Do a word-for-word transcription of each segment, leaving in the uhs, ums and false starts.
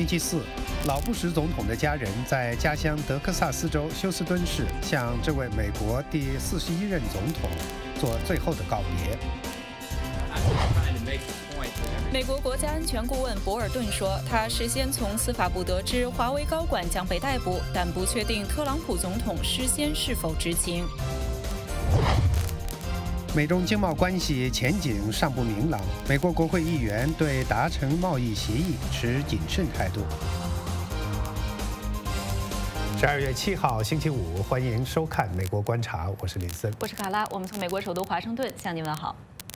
期四，老布什总统的家人在家乡德克萨斯州休斯敦市向这位美国第四十一任总统做最后的告别。 美国国家安全顾问博尔顿说，他事先从司法部得知华为高管将被逮捕，但不确定特朗普总统事先是否知情。 美中经贸关系前景尚不明朗，美国国会议员对达成贸易协议持谨慎态度。十二月七号星期五，欢迎收看《美国观察》，我是林森， 我是卡拉，我们从美国首都华盛顿向您问好。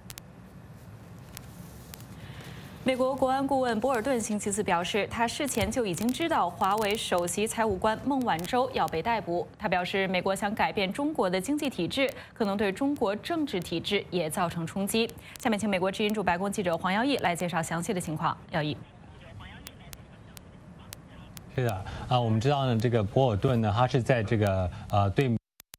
美国国安顾问博尔顿星期四表示，他事前就已经知道华为首席财务官孟晚舟要被逮捕。他表示，美国想改变中国的经济体制，可能对中国政治体制也造成冲击。下面请美国之音驻白宫记者黄耀义来介绍详细的情况。耀义。 是的，啊，我们知道呢，这个博尔顿呢，他是在这个呃对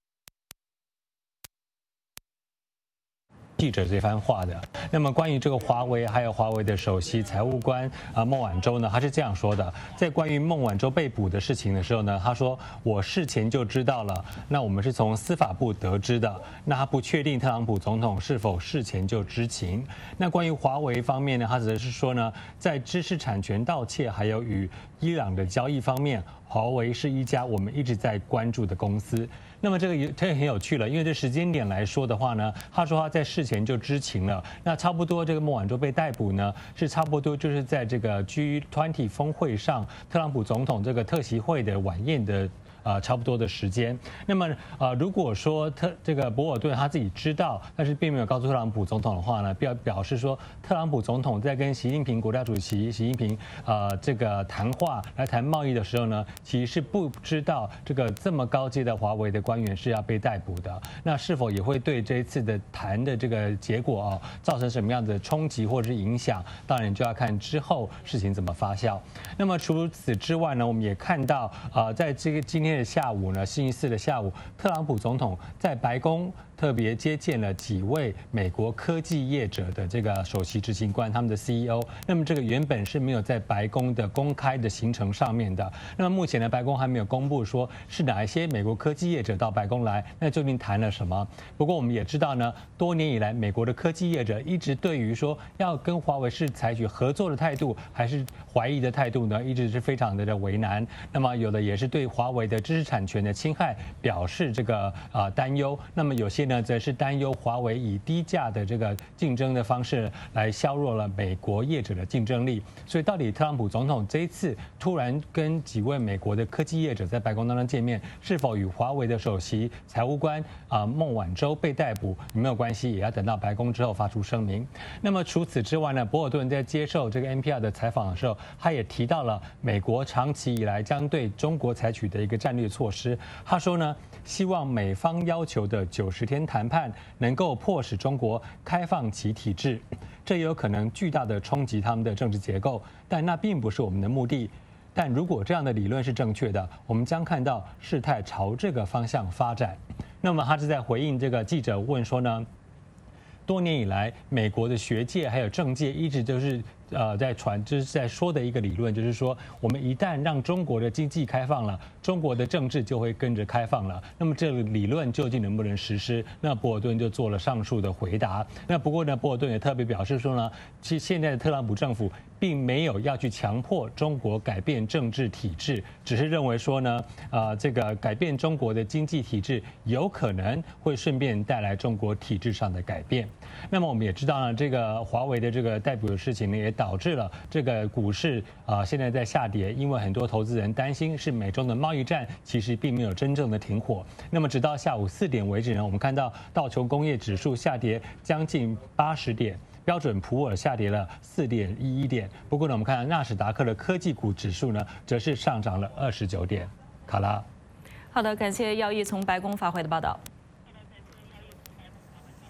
记者这番话的。那么关于这个华为还有华为的首席财务官啊孟晚舟呢，他是这样说的：在关于孟晚舟被捕的事情的时候呢，他说我事前就知道了。那我们是从司法部得知的。那他不确定特朗普总统是否事前就知情。那关于华为方面呢，他则是说呢，在知识产权盗窃还有与伊朗的交易方面，华为是一家我们一直在关注的公司。那么这个也这也很有趣了，因为这时间点来说的话呢，他说他在事前就知情了。那差不多这个孟晚舟被逮捕呢，是差不多就是在这个 G 二十 峰会上，特朗普总统这个特席会的晚宴的。呃，差不多的时间。那么，呃，如果说特这个博尔顿他自己知道，但是并没有告诉特朗普总统的话呢，表表示说，特朗普总统在跟习近平国家主席习近平呃这个谈话来谈贸易的时候呢，其实是不知道这个这么高阶的华为的官员是要被逮捕的。那是否也会对这一次的谈的这个结果啊、哦，造成什么样的冲击或者是影响？当然就要看之后事情怎么发酵。那么除此之外呢，我们也看到啊、呃，在这个今天。下午呢，星期四的下午，特朗普总统在白宫特别接见了几位美国科技业者的这个首席执行官，他们的 C E O。那么这个原本是没有在白宫的公开的行程上面的。那么目前呢，白宫还没有公布说是哪一些美国科技业者到白宫来，那究竟谈了什么？不过我们也知道呢，多年以来，美国的科技业者一直对于说要跟华为是采取合作的态度，还是怀疑的态度呢，一直是非常的为难。那么有的也是对华为的知识产权的侵害表示这个啊担忧。那么有些呢，则是担忧华为以低价的这个竞争的方式来削弱了美国业者的竞争力。所以到底特朗普总统这一次突然跟几位美国的科技业者在白宫当中见面，是否与华为的首席财务官啊孟晚舟被逮捕有没有关系，也要等到白宫之后发出声明。那么除此之外呢，博尔顿在接受这个 N P R 的采访的时候，他也提到了美国长期以来将对中国采取的一个战略措施。他说呢，希望美方要求的九十天谈判能够迫使中国开放其体制，这也有可能巨大的冲击他们的政治结构，但那并不是我们的目的。但如果这样的理论是正确的，我们将看到事态朝这个方向发展。那么他是在回应这个记者问说呢，多年以来，美国的学界还有政界一直都是呃在传，就是在说的一个理论，就是说，我们一旦让中国的经济开放了，中国的政治就会跟着开放了。那么这个理论究竟能不能实施？那博尔顿就做了上述的回答。那不过呢，博尔顿也特别表示说呢，其实现在的特朗普政府并没有要去强迫中国改变政治体制，只是认为说呢，啊，这个改变中国的经济体制有可能会顺便带来中国体制上的改变。那么我们也知道呢，这个华为的这个逮捕的事情呢，也导致了这个股市啊现在在下跌，因为很多投资人担心是美中的贸易战其实并没有真正的停火。那么直到下午四点为止呢，我们看到道琼工业指数下跌将近八十点。标准普尔下跌了四点一一点，不过呢，我们看纳斯达克的科技股指数呢，则是上涨了二十九点。卡拉， 好的，感谢耀义从白宫发回的报道。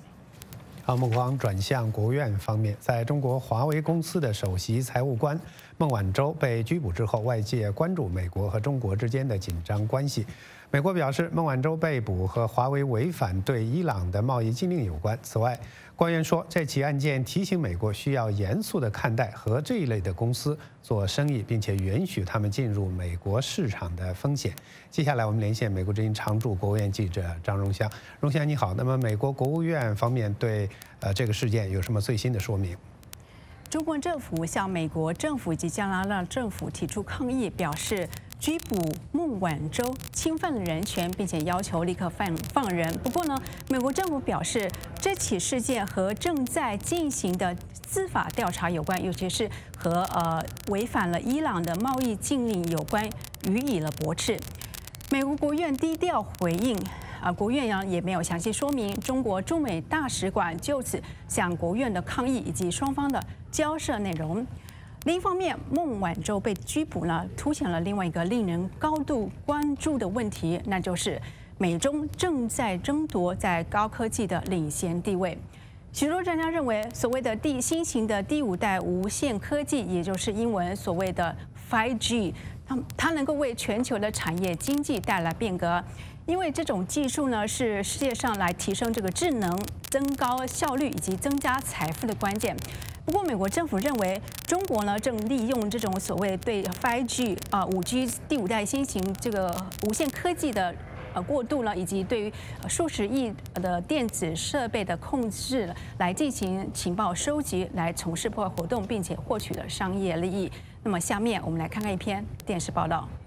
好，目光转向国务院方面，在中国华为公司的首席财务官孟晚舟被拘捕之后，外界关注美国和中国之间的紧张关系。美国表示，孟晚舟被捕和华为违反对伊朗的贸易禁令有关。此外，官员说，这起案件提醒美国需要严肃地看待和这一类的公司做生意，并且允许他们进入美国市场的风险。接下来，我们连线美国之音常驻国务院记者张荣香。荣香，你好。那么，美国国务院方面对呃这个事件有什么最新的说明？ 中国政府向美国政府以及加拿大政府提出抗议，表示拘捕孟晚舟侵犯了人权，并且要求立刻放放人。不过呢，美国政府表示，这起事件和正在进行的司法调查有关，尤其是和呃违反了伊朗的贸易禁令有关，予以了驳斥。美国国务院低调回应。啊，国务院呢也没有详细说明。中国驻美大使馆就此向国务院的抗议以及双方的交涉内容。另一方面，孟晚舟被拘捕呢，凸显了另外一个令人高度关注的问题，那就是美中正在争夺在高科技的领先地位。许多专家认为，所谓的第新型的第五代无线科技，也就是英文所谓的 五 G， 它它能够为全球的产业经济带来变革。因为这种技术呢，是世界上来提升这个智能、增高效率以及增加财富的关键。不过，美国政府认为，中国呢正利用这种所谓对 五 G 啊、五 G 第五代新型这个无线科技的呃过渡呢，以及对于数十亿的电子设备的控制，来进行情报收集，来从事破坏活动，并且获取了商业利益。那么，下面我们来看看一篇电视报道。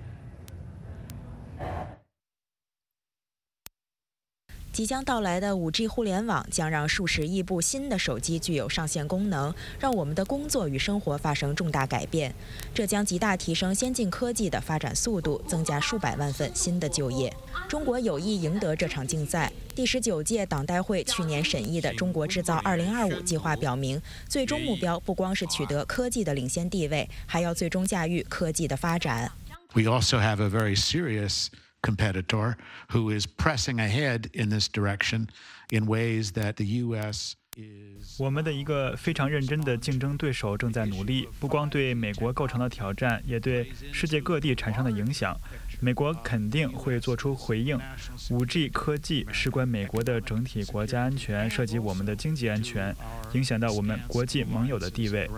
即将到来的 五 G 互联网将让数十亿部新的手机具有上线功能，让我们的工作与生活发生重大改变。这将极大提升先进科技的发展速度，增加数百万份新的就业。中国有意赢得这场竞赛。第十九届党代会去年审议的《中国制造二零二五》计划表明，最终目标不光是取得科技的领先地位，还要最终驾驭科技的发展。 We also have a very serious competitor who is pressing ahead in this direction in ways that the U S is. 我们的一个非常认真的竞争对手正在努力，不光对美国构成了挑战，也对世界各地产生了影响。美国肯定会做出回应。五 G 科技事关美国的整体国家安全，涉及我们的经济安全，影响到我们国际盟友的地位。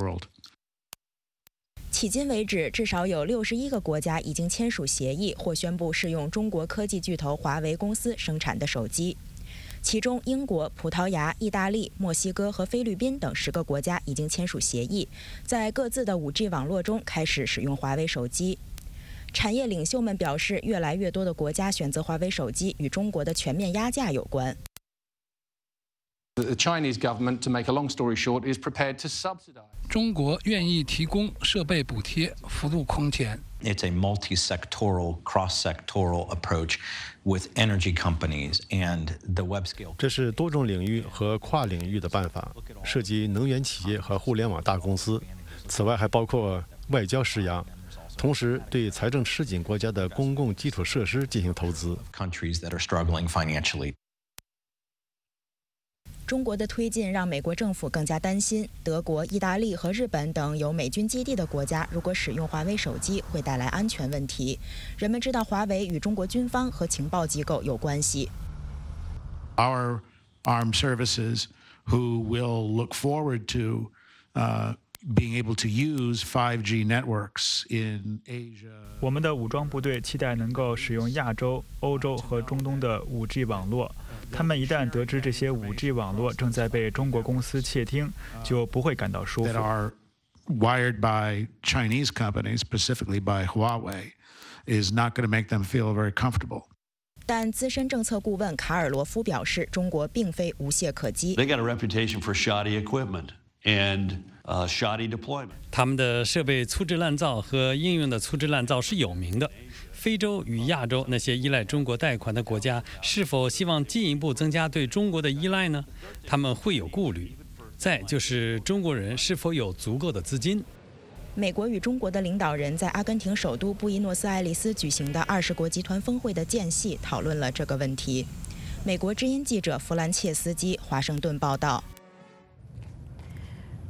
迄今为止，至少有六十一个国家已经签署协议或宣布适用中国科技巨头华为公司生产的手机。其中，英国、葡萄牙、意大利、墨西哥和菲律宾等十个国家已经签署协议，在各自的 五 G 网络中开始使用华为手机。产业领袖们表示，越来越多的国家选择华为手机与中国的全面压价有关。 The Chinese government, to make a long story short, is prepared to subsidize. 中国愿意提供设备补贴，幅度空前。 It's a multi-sectoral, cross-sectoral approach with energy companies and the web scale. 这是多种领域和跨领域的办法，涉及能源企业和互联网大公司。此外，还包括外交施压，同时对财政吃紧国家的公共基础设施进行投资。 Countries that are struggling financially. 中国的推进让美国政府更加担心，德国、意大利和日本等有美军基地的国家，如果使用华为手机，会带来安全问题。人们知道华为与中国军方和情报机构有关系。 Our armed services, who will look forward to, uh, being able to use 五 G networks in Asia. 我们的武装部队期待能够使用亚洲、欧洲和中东的 五 G 网络。他们一旦得知这些 五 G 网络正在被中国公司窃听，就不会感到舒服。 That are wired by Chinese companies, specifically by Huawei, is not going to make them feel very comfortable. 但资深政策顾问卡尔罗夫表示，中国并非无懈可击。 They got a reputation for shoddy equipment and uh, shoddy deployment. 他们的设备粗制滥造和应用的粗制滥造是有名的。非洲与亚洲那些依赖中国贷款的国家，是否希望进一步增加对中国的依赖呢？他们会有顾虑。再就是中国人是否有足够的资金。 美国与中国的领导人在阿根廷首都布宜诺斯艾利斯举行的二十国集团峰会的间隙讨论了这个问题。美国之音记者弗兰切斯基华盛顿报道。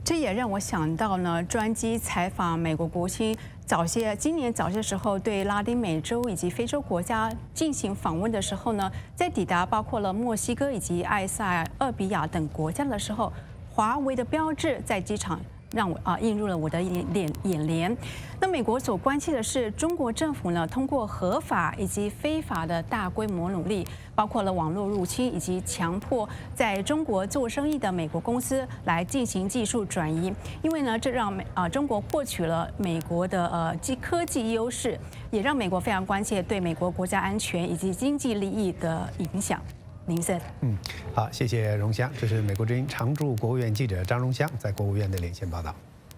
这也让我想到呢，专机采访美国国卿早些今年早些时候对拉丁美洲以及非洲国家进行访问的时候呢，在抵达包括了墨西哥以及埃塞俄比亚等国家的时候，华为的标志在机场让我啊映入了我的眼眼眼帘。那美国所关切的是，中国政府呢通过合法以及非法的大规模努力，包括了网络入侵以及强迫在中国做生意的美国公司来进行技术转移。因为呢，这让美啊中国获取了美国的呃技科技优势，也让美国非常关切对美国国家安全以及经济利益的影响。林森， 嗯，好，谢谢荣香。这是美国之音常驻国务院记者张荣香在国务院的连线报道。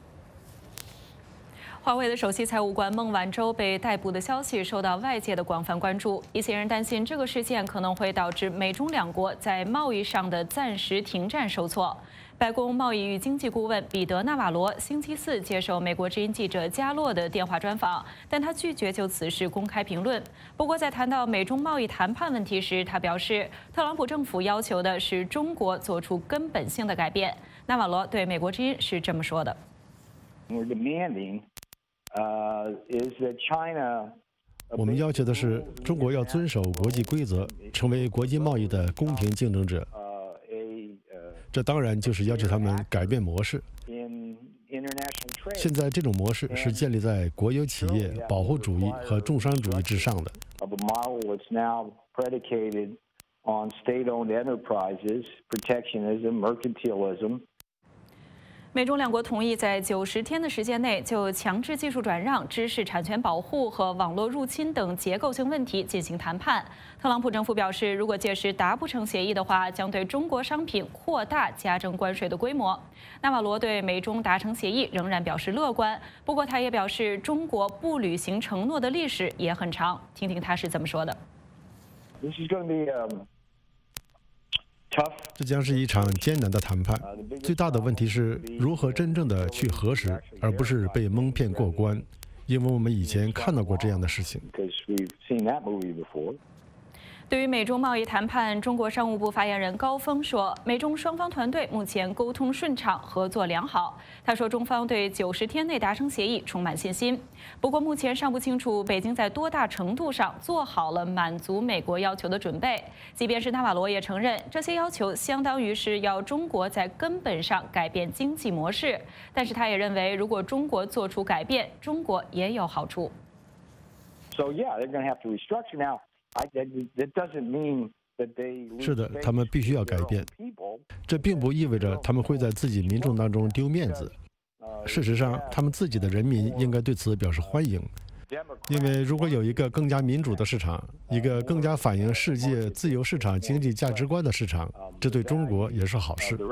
华为的首席财务官孟晚舟被逮捕的消息受到外界的广泛关注，一些人担心这个事件可能会导致美中两国在贸易上的暂时停战受挫。白宫贸易与经济顾问彼得·纳瓦罗星期四接受美国之音记者加洛的电话专访，但他拒绝就此事公开评论。不过，在谈到美中贸易谈判问题时，他表示，特朗普政府要求的是中国做出根本性的改变。纳瓦罗对美国之音是这么说的。 我们要求的是，中国要遵守国际规则，成为国际贸易的公平竞争者。这当然就是要求他们改变模式。现在这种模式是建立在国有企业保护主义和重商主义之上的。 美中两国同意在九十天的时间内就强制技术转让、知识产权保护和网络入侵等结构性问题进行谈判。特朗普政府表示，如果届时达不成协议的话，将对中国商品扩大加征关税的规模。纳瓦罗对美中达成协议仍然表示乐观，不过他也表示，中国不履行承诺的历史也很长。听听他是怎么说的。 这将是一场艰难的谈判，最大的问题是如何真正的去核实，而不是被蒙骗过关，因为我们以前看到过这样的事情。 对于美中贸易谈判，中国商务部发言人高峰说，美中双方团队目前沟通顺畅，合作良好。他说，中方对九十天内达成协议充满信心。不过，目前尚不清楚北京在多大程度上做好了满足美国要求的准备。即便是纳瓦罗也承认，这些要求相当于是要中国在根本上改变经济模式。但是，他也认为，如果中国做出改变，中国也有好处。 So yeah, they're going to have to restructure now. 是的，他们必须要改变。这并不意味着他们会在自己民众当中丢面子。事实上，他们自己的人民应该对此表示欢迎，因为如果有一个更加民主的市场，一个更加反映世界自由市场经济价值观的市场，这对中国也是好事。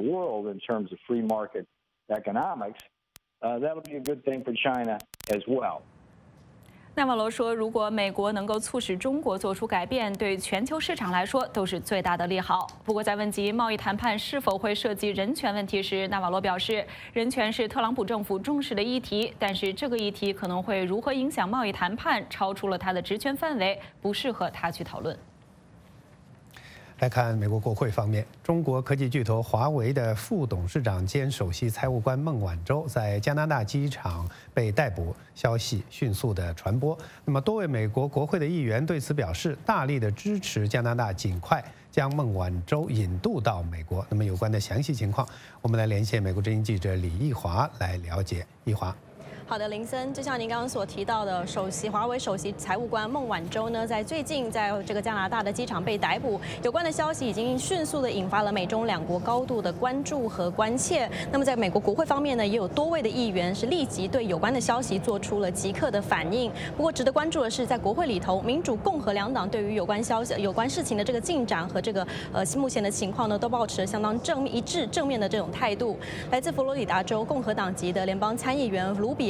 纳瓦罗说，如果美国能够促使中国做出改变，对全球市场来说都是最大的利好。不过，在问及贸易谈判是否会涉及人权问题时，纳瓦罗表示，人权是特朗普政府重视的议题，但是这个议题可能会如何影响贸易谈判，超出了他的职权范围，不适合他去讨论。 来看美国国会方面，中国科技巨头华为的副董事长兼首席财务官孟晚舟在加拿大机场被逮捕，消息迅速的传播。那么，多位美国国会的议员对此表示大力的支持加拿大尽快将孟晚舟引渡到美国。那么，有关的详细情况，我们来连线美国之音记者李义华来了解。义华。 好的，林森，就像您刚刚所提到的，首席华为首席财务官孟晚舟呢，在最近在这个加拿大的机场被逮捕，有关的消息已经迅速的引发了美中两国高度的关注和关切。那么，在美国国会方面呢，也有多位的议员是立即对有关的消息做出了即刻的反应。不过，值得关注的是，在国会里头，民主、共和两党对于有关消息、有关事情的这个进展和这个呃目前的情况呢，都保持了相当正一致、正面的这种态度。来自佛罗里达州共和党籍的联邦参议员卢比奥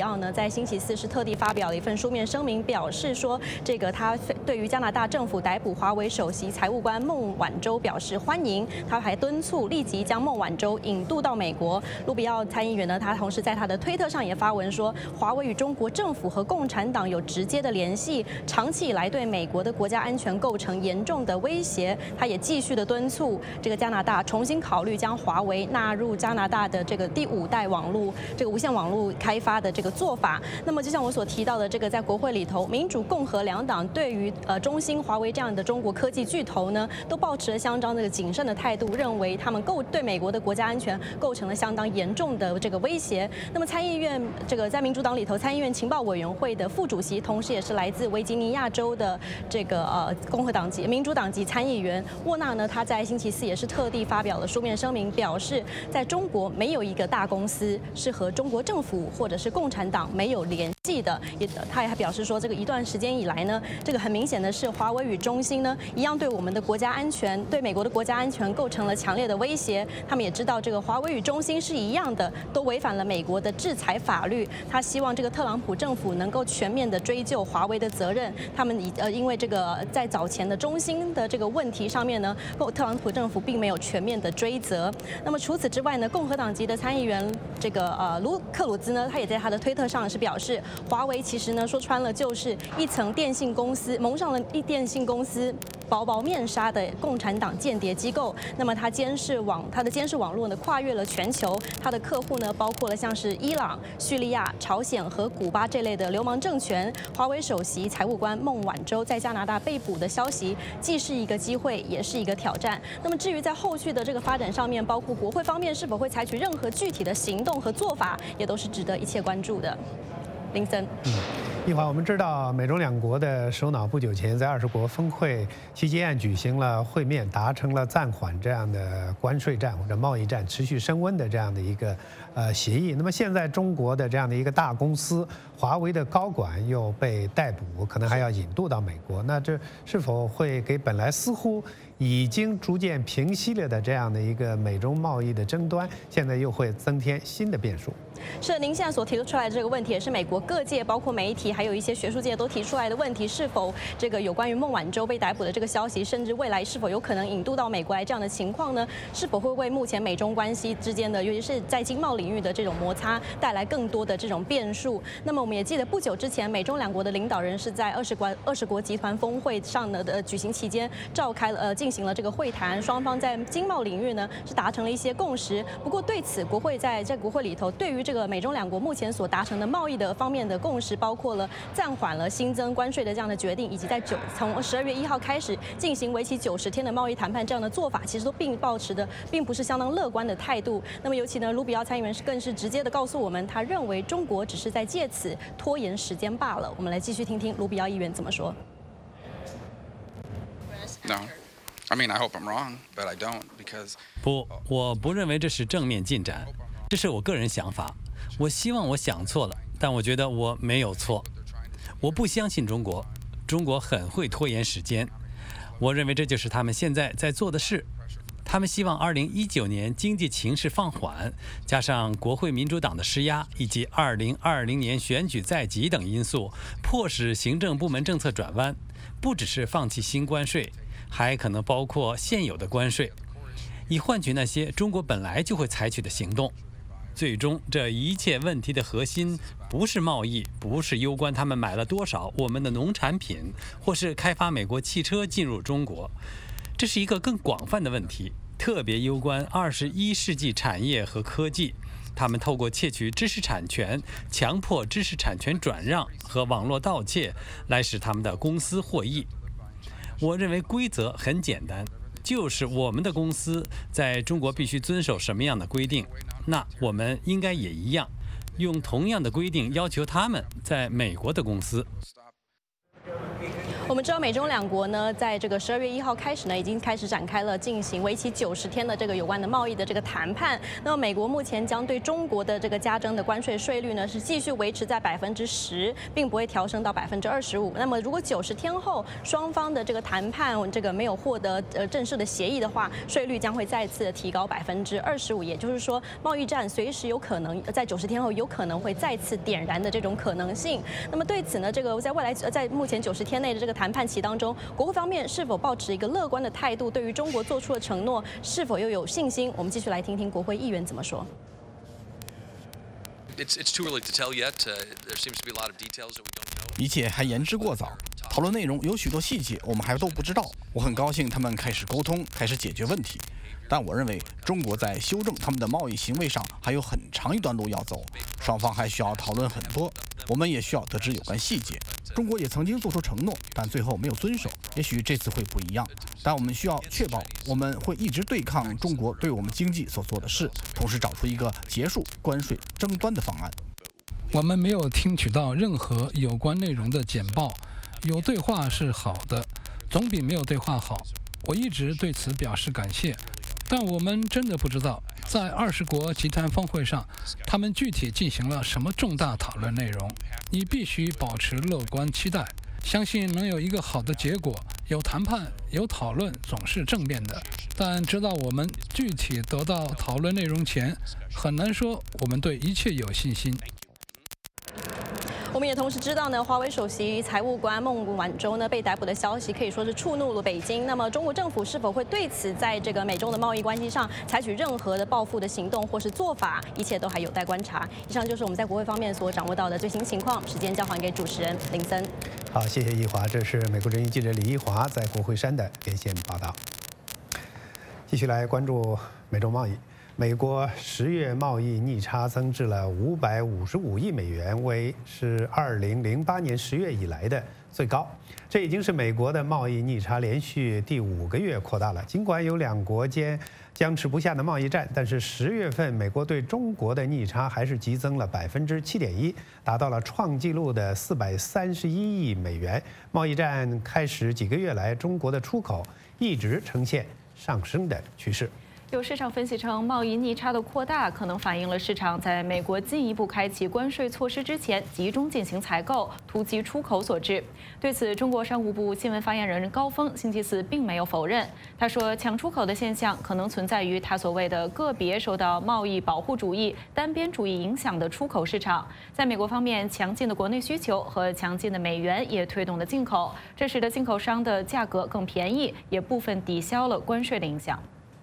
奥呢，在星期四是特地发表了一份书面声明，表示说，这个他对于加拿大政府逮捕华为首席财务官孟晚舟表示欢迎，他还敦促立即将孟晚舟引渡到美国。卢比奥参议员呢，他同时在他的推特上也发文说，华为与中国政府和共产党有直接的联系，长期以来对美国的国家安全构成严重的威胁。他也继续的敦促这个加拿大重新考虑将华为纳入加拿大的这个第五代网络这个无线网络开发的这个做法。那么就像我所提到的，这个在国会里头，民主、共和两党对于呃中兴、华为这样的中国科技巨头呢，都保持了相当这个谨慎的态度，认为他们构对美国的国家安全构成了相当严重的这个威胁。那么参议院这个在民主党里头，参议院情报委员会的副主席，同时也是来自维吉尼亚州的这个呃共和党籍、民主党籍参议员沃纳呢，他在星期四也是特地发表了书面声明，表示在中国没有一个大公司是和中国政府或者是共产党没有联系的。也他也还表示说，这个一段时间以来呢，这个很明显的是，华为与中兴呢一样对我们的国家安全、对美国的国家安全构成了强烈的威胁。他们也知道，这个华为与中兴是一样的，都违反了美国的制裁法律。他希望这个特朗普政府能够全面的追究华为的责任。他们以呃因为这个在早前的中兴的这个问题上面呢，特朗普政府并没有全面的追责。那么除此之外呢，共和党籍的参议员这个呃卢克鲁兹呢，他也在他的推特上是表示，华为其实呢说穿了就是一层电信公司蒙上了一电信公司薄薄面纱的共产党间谍机构。那么它监视网它的监视网络呢跨越了全球，它的客户呢包括了像是伊朗、叙利亚、朝鲜和古巴这类的流氓政权。华为首席财务官孟晚舟在加拿大被捕的消息，既是一个机会，也是一个挑战。那么至于在后续的这个发展上面，包括国会方面是否会采取任何具体的行动和做法，也都是值得一切关注的。林森。 嗯，一会儿我们知道，美中两国的首脑不久前在二十国峰会期间举行了会面，达成了暂缓这样的关税战或者贸易战持续升温的这样的一个呃协议。那么现在中国的这样的一个大公司华为的高管又被逮捕，可能还要引渡到美国，那这是否会给本来似乎已经逐渐平息了的这样的一个美中贸易的争端，现在又会增添新的变数？ 是，您现在所提出来的这个问题，也是美国各界，包括媒体，还有一些学术界都提出来的问题：是否这个有关于孟晚舟被逮捕的这个消息，甚至未来是否有可能引渡到美国来这样的情况呢？是否会为目前美中关系之间的，尤其是在经贸领域的这种摩擦，带来更多的这种变数？那么我们也记得，不久之前，美中两国的领导人是在二十国二十国集团峰会上呢的举行期间，召开了呃进行了这个会谈，双方在经贸领域呢是达成了一些共识。不过对此，国会在在国会里头对于这个美中两国目前所达成的贸易的方面的共识，包括了暂缓了新增关税的这样的决定，以及在九从十二月一号开始进行为期九十天的贸易谈判这样的做法，其实都并抱持的并不是相当乐观的态度。那么尤其呢，卢比奥参议员是更是直接的告诉我们，他认为中国只是在借此拖延时间罢了。我们来继续听听卢比奥议员怎么说。 No. I mean, I hope I'm wrong, but I don't because 不，我不认为这是正面进展，这是我个人想法。我希望我想错了，但我觉得我没有错。我不相信中国，中国很会拖延时间。我认为这就是他们现在在做的事。他们希望二零一九年经济情势放缓，加上国会民主党的施压，以及二零二零年选举在即等因素，迫使行政部门政策转弯，不只是放弃新关税，还可能包括现有的关税，以换取那些中国本来就会采取的行动。最终，这一切问题的核心不是贸易，不是攸关他们买了多少我们的农产品，或是开发美国汽车进入中国。这是一个更广泛的问题，特别攸关二十一世纪产业和科技。他们透过窃取知识产权、强迫知识产权转让和网络盗窃，来使他们的公司获益。我认为规则很简单，就是我们的公司在中国必须遵守什么样的规定，那我们应该也一样，用同样的规定要求他们在美国的公司。 我们知道美中两国呢，在这个十二月一号开始呢，已经开始展开了进行为期九十天的这个有关的贸易的这个谈判。那么美国目前将对中国的这个加征的关税税率呢，是继续维持在百分之十，并不会调升到百分之二十五。那么如果九十天后双方的这个谈判这个没有获得呃正式的协议的话，税率将会再次的提高百分之二十五。也就是说，贸易战随时有可能在九十天后有可能会再次点燃的这种可能性。那么对此呢，这个在未来在目前九十天内的这个谈判期当中，国会方面是否抱持一个乐观的态度？对于中国做出的承诺，是否又有信心？我们继续来听听国会议员怎么说。 It's it's too early to tell yet. Uh, there seems to be a lot of details that we don't know. 一切还言之过早，讨论内容有许多细节我们还都不知道。我很高兴他们开始沟通，开始解决问题。但我认为中国在修正他们的贸易行为上还有很长一段路要走，双方还需要讨论很多。我们也需要得知有关细节。中国也曾经做出承诺，但最后没有遵守。也许这次会不一样，但我们需要确保我们会一直对抗中国对我们经济所做的事，同时找出一个结束关税争端的方案。 我们没有听取到任何有关内容的简报，有对话是好的，总比没有对话好。我一直对此表示感谢，但我们真的不知道在二十国集团峰会上，他们具体进行了什么重大讨论内容。你必须保持乐观期待，相信能有一个好的结果。有谈判，有讨论，总是正面的。但直到我们具体得到讨论内容前，很难说我们对一切有信心。 我们也同时知道呢，华为首席财务官孟晚舟呢被逮捕的消息可以说是触怒了北京。那么中国政府是否会对此在这个美中的贸易关系上采取任何的报复的行动或是做法，一切都还有待观察。以上就是我们在国会方面所掌握到的最新情况。时间交还给主持人林森。 好，谢谢易华，这是美国之音记者李易华在国会山的连线报道。继续来关注美中贸易。美国十月贸易逆差增至了五百五十五亿美元，为是二零零八年十月以来的最高。这已经是美国的贸易逆差连续第五个月扩大了。尽管有两国间僵持不下的贸易战，但是十月份美国对中国的逆差还是急增了百分之七点一，达到了创纪录的四百三十一亿美元。贸易战开始几个月来，中国的出口一直呈现上升的趋势。 有市场分析称，贸易逆差的扩大可能反映了市场在美国进一步开启关税措施之前集中进行采购，突击出口所致。对此，中国商务部新闻发言人高峰星期四并没有否认。他说，抢出口的现象可能存在于他所谓的个别受到贸易保护主义、单边主义影响的出口市场。在美国方面，强劲的国内需求和强劲的美元也推动了进口，这使得进口商的价格更便宜，也部分抵消了关税的影响。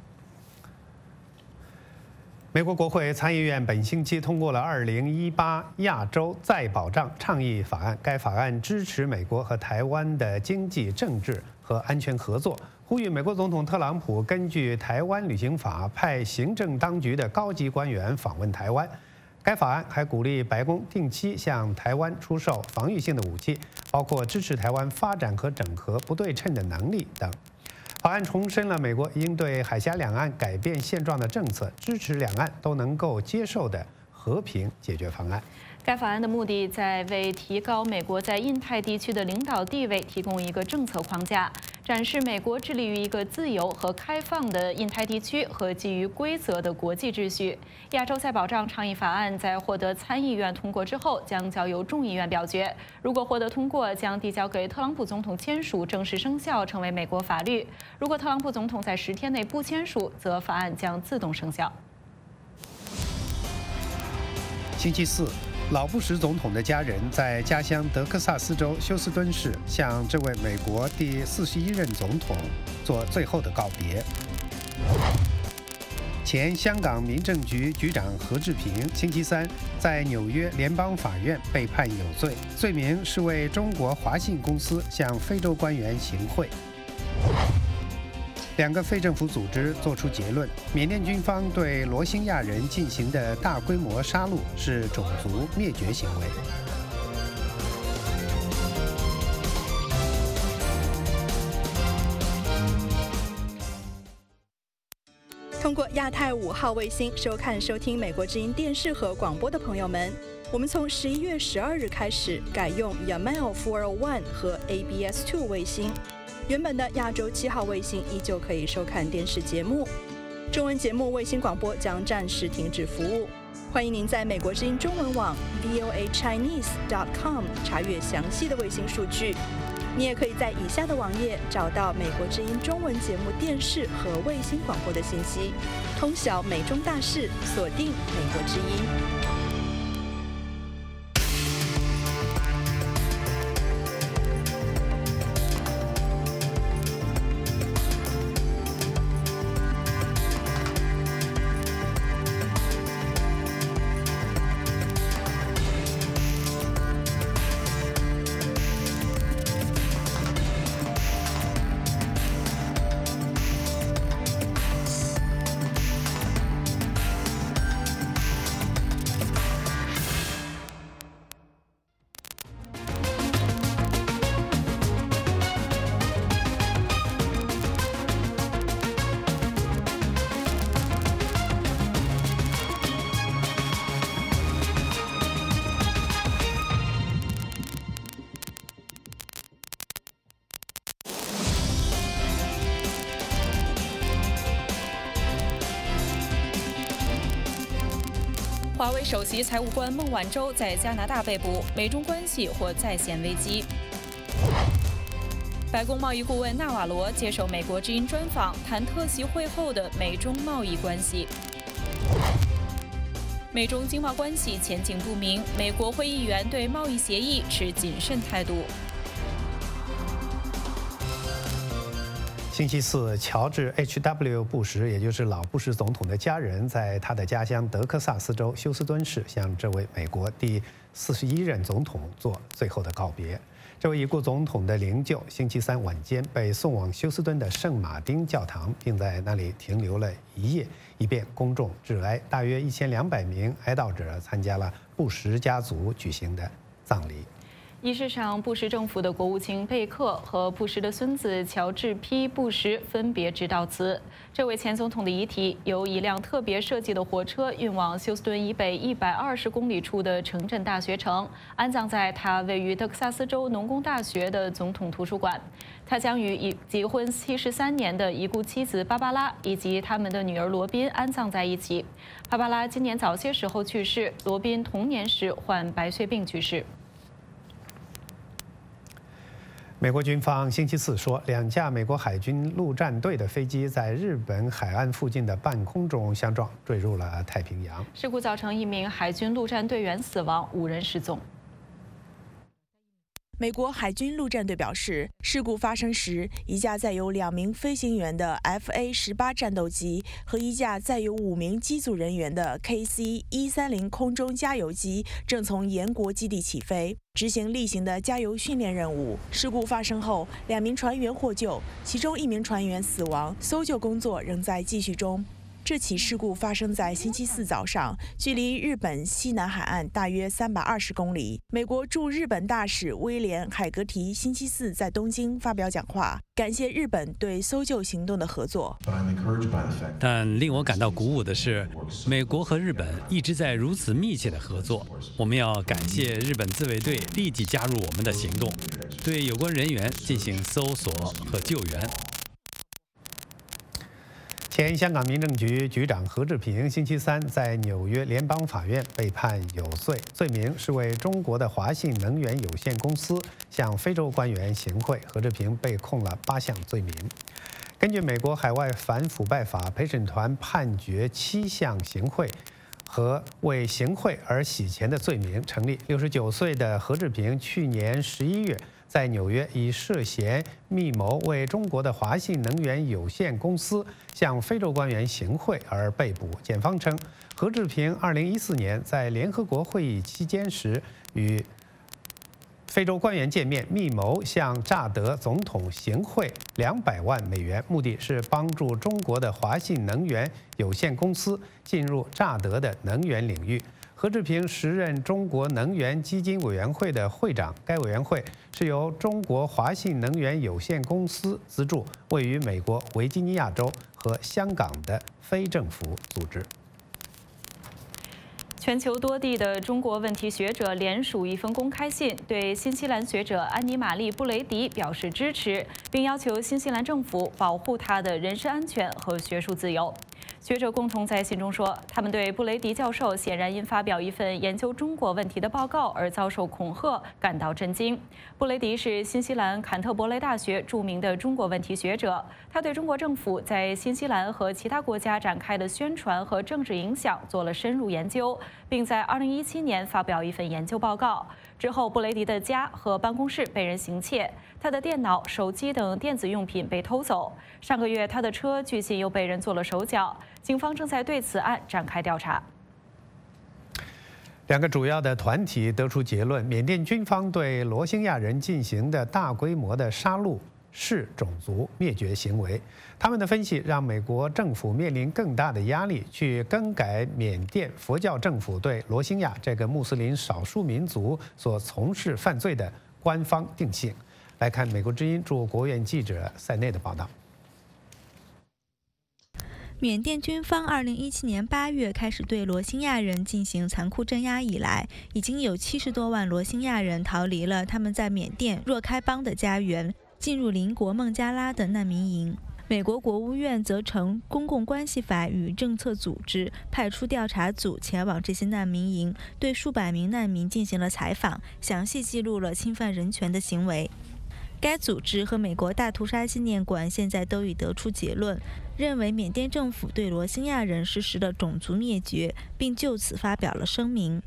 美国国会参议院本星期通过了二零一八亚洲再保障倡议法案。该法案支持美国和台湾的经济、政治和安全合作，呼吁美国总统特朗普根据台湾旅行法派行政当局的高级官员访问台湾。该法案还鼓励白宫定期向台湾出售防御性的武器，包括支持台湾发展和整合不对称的能力等。法案重申了美国应对海峡两岸改变现状的政策，支持两岸都能够接受的和平解决方案。 该法案的目的在为提高美国在印太地区的领导地位提供一个政策框架，展示美国致力于一个自由和开放的印太地区和基于规则的国际秩序。亚洲再保障倡议法案在获得参议院通过之后，将交由众议院表决。如果获得通过，将递交给特朗普总统签署，正式生效，成为美国法律。如果特朗普总统在十天内不签署，则法案将自动生效。 星期四，老布什总统的家人在家乡德克萨斯州休斯敦市向这位美国第四十一任总统做最后的告别。前香港民政局局长何志平星期三在纽约联邦法院被判有罪，罪名是为中国华信公司向非洲官员行贿。两个非政府组织作出结论：缅甸军方对罗兴亚人进行的大规模杀戮是种族灭绝行为。 通过亚太五号卫星收看、收听美国之音电视和广播的朋友们， 我们从十一月十二日开始改用 Yamal 四二一和 A B S 二卫星，原本的亚洲七号卫星依旧可以收看电视节目。中文节目卫星广播将暂时停止服务。欢迎您在美国之音中文网 v o a chinese dot com 查阅详细的卫星数据。你也可以在以下的网页找到美国之音中文节目电视和卫星广播的信息。通晓美中大事，锁定美国之音。 华为首席财务官孟晚舟在加拿大被捕，美中关系或再现危机。白宫贸易顾问纳瓦罗接受美国之音专访，谈特席会后的美中贸易关系。美中经贸关系前景不明，美国会议员对贸易协议持谨慎态度。 星期四，乔治 H W 布什，也就是老布什总统的家人，在他的家乡德克萨斯州休斯敦市向这位美国第四十一任总统做最后的告别。这位已故总统的灵柩星期三晚间被送往休斯敦的圣马丁教堂，并在那里停留了一夜，以便公众致哀。大约一千两百名哀悼者参加了布什家族举行的葬礼。 仪式上，布什政府的国务卿贝克和布什的孙子乔治 P 布什分别致悼词。这位前总统的遗体由一辆特别设计的火车运往休斯敦以北一百二十公里处的城镇大学城，安葬在他位于德克萨斯州农工大学的总统图书馆。他将与已结婚七十三年的已故妻子芭芭拉以及他们的女儿罗宾安葬在一起。芭芭拉今年早些时候去世，罗宾童年时患白血病去世。 美国军方星期四说，两架美国海军陆战队的飞机在日本海岸附近的半空中相撞，坠入了太平洋。 事故造成一名海军陆战队员死亡，五人失踪。 美国海军陆战队表示，事故发生时，一架载有两名飞行员的 F A 十八战斗机和一架载有五名机组人员的 K C 一三零空中加油机正从延国基地起飞，执行例行的加油训练任务。事故发生后，两名船员获救，其中一名船员死亡，搜救工作仍在继续中。这起事故发生在星期四早上，距离日本西南海岸大约三百二十公里。美国驻日本大使威廉·海格提星期四在东京发表讲话，感谢日本对搜救行动的合作。 但令我感到鼓舞的是，美国和日本一直在如此密切的合作。我们要感谢日本自卫队立即加入我们的行动，对有关人员进行搜索和救援。 前香港民政局局长何志平星期三在纽约联邦法院被判有罪，罪名是为中国的华信能源有限公司向非洲官员行贿。何志平被控了八项罪名。根据美国海外反腐败法，陪审团判决七项行贿和为行贿而洗钱的罪名成立。六十九岁的何志平去年十一月在纽约以涉嫌密谋为中国的华信能源有限公司向非洲官员行贿而被捕。检方称，何志平二零一四年在联合国会议期间时与非洲官员见面，密谋向乍得总统行贿两百万美元，目的是帮助中国的华信能源有限公司进入乍得的能源领域。何志平时任中国能源基金委员会的会长，该委员会是由中国华信能源有限公司资助，位于美国维吉尼亚州和香港的非政府组织。 全球多地的中国问题学者联署一封公开信，对新西兰学者安妮玛丽·布雷迪表示支持，并要求新西兰政府保护她的人身安全和学术自由。学者共同在信中说，他们对布雷迪教授显然因发表一份研究中国问题的报告而遭受恐吓感到震惊。布雷迪是新西兰坎特伯雷大学著名的中国问题学者，他对中国政府在新西兰和其他国家展开的宣传和政治影响做了深入研究，并在二零一七年发表一份研究报告。之后，布雷迪的家和办公室被人行窃，他的电脑、手机等电子用品被偷走。上个月，他的车据信又被人做了手脚。警方正在对此案展开调查。 两个主要的团体得出结论：缅甸军方对罗兴亚人进行的大规模的杀戮是种族灭绝行为。他们的分析让美国政府面临更大的压力，去更改缅甸佛教政府对罗兴亚这个穆斯林少数民族所从事犯罪的官方定性。来看美国之音驻国务院记者塞内的报道。 缅甸军方二零一七年八月开始对罗兴亚人进行残酷镇压以来，已经有七十多万罗兴亚人逃离了他们在缅甸若开邦的家园，进入邻国孟加拉的难民营。美国国务院则乘公共关系法与政策组织派出调查组前往这些难民营，对数百名难民进行了采访，详细记录了侵犯人权的行为。该组织和美国大屠杀纪念馆现在都已得出结论，认为缅甸政府对罗兴亚人实施了种族灭绝，并就此发表了声明。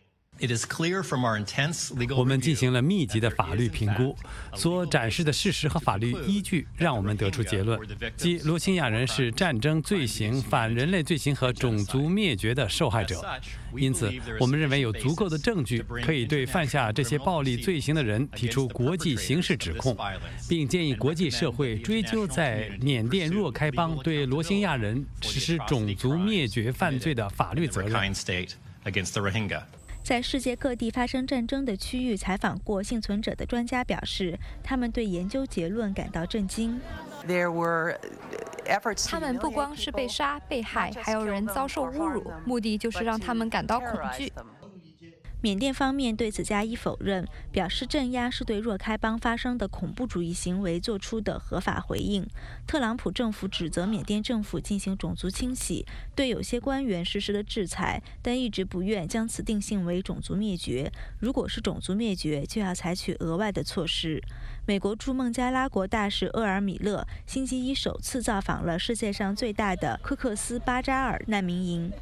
我们进行了密集的法律评估，所展示的事实和法律依据让我们得出结论，即罗兴亚人是战争罪行、反人类罪行和种族灭绝的受害者。因此，我们认为有足够的证据可以对犯下这些暴力罪行的人提出国际刑事指控，并建议国际社会追究在缅甸若开邦对罗兴亚人实施种族灭绝犯罪的法律责任。 在世界各地发生战争的区域采访过幸存者的专家表示，他们对研究结论感到震惊。 他们不光是被杀、被害，还有人遭受侮辱，目的就是让他们感到恐惧。 缅甸方面对此加以否认，表示镇压是对若开邦发生的恐怖主义行为做出的合法回应。特朗普政府指责缅甸政府进行种族清洗，对有些官员实施了制裁，但一直不愿将此定性为种族灭绝。如果是种族灭绝，就要采取额外的措施。美国驻孟加拉国大使厄尔米勒星期一首次造访了世界上最大的科克斯巴扎尔难民营。